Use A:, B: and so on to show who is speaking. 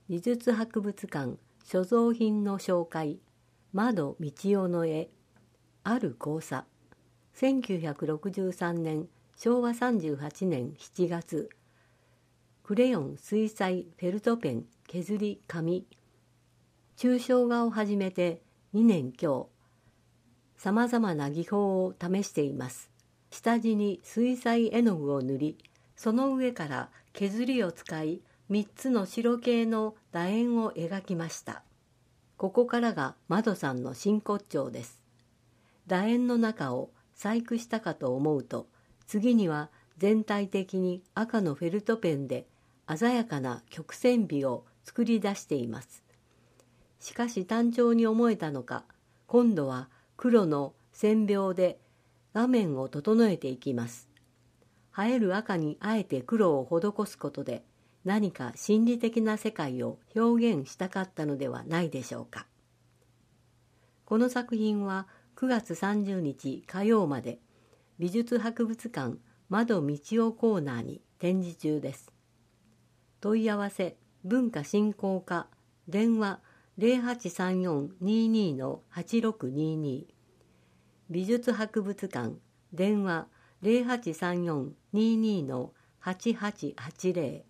A: 美術博物館所蔵品の紹介、窓道夫の絵、ある交差。1963年昭和38年7月。クレヨン、水彩、フェルトペン、削り、紙。抽象画を始めて2年強。さまざまな技法を試しています。下地に水彩絵の具を塗り、その上から削りを使い、3つの白系の楕円を描きました。ここからが窓さんの真骨頂です。楕円の中を細工したかと思うと、次には全体的に赤のフェルトペンで鮮やかな曲線美を作り出しています。しかし単調に思えたのか、今度は黒の線描で画面を整えていきます。映える赤にあえて黒を施すことで、何か心理的な世界を表現したかったのではないでしょうか。この作品は9月30日火曜まで美術博物館窓道夫コーナーに展示中です。問い合わせ文化振興課電話 0834-22-8622 美術博物館電話 0834-22-8880